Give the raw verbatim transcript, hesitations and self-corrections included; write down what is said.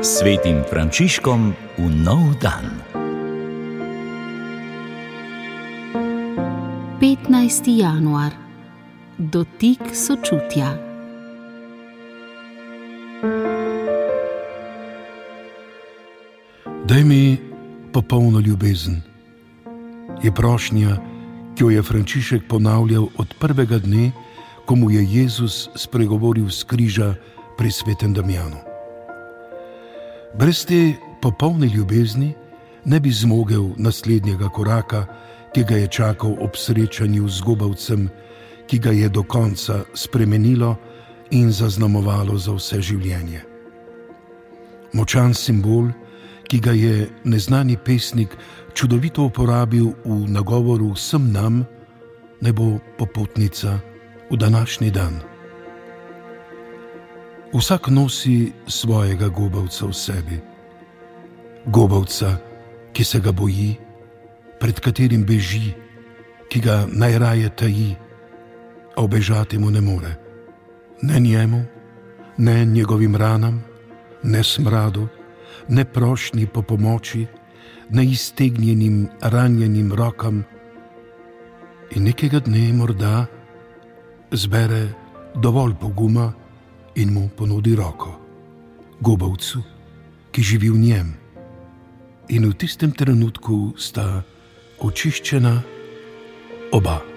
Svetim Frančiškom v nov dan. petnajsti januar. Dotik sočutja. Daj mi popolno ljubezen, je prošnja, ki jo je Frančišek ponavljal od prvega dne, ko mu je Jezus spregovoril s križa pri svetem Damjanu. Brez te popolne ljubezni ne bi zmogel naslednjega koraka, ki ga je čakal ob srečanju z gubavcem, ki ga je do konca spremenilo in zaznamovalo za vse življenje. Močan simbol, ki ga je neznani pesnik čudovito uporabil v nagovoru vsem nam, naj bo popotnica v današnji dan. Vsak nosi svojega gubavca v sebi. Gubavca, ki se ga boji, pred katerim beži, ki ga najraje taji, a ubežati mu ne more. Ne njemu, ne njegovim ranam, ne smradu, ne prošnji po pomoči, ne iztegnjenim ranjenim rokam. In nekega dne morda zbere dovolj poguma in mu ponudi roko, gubavcu, ki živi v njem. In v tistem trenutku sta očiščena oba.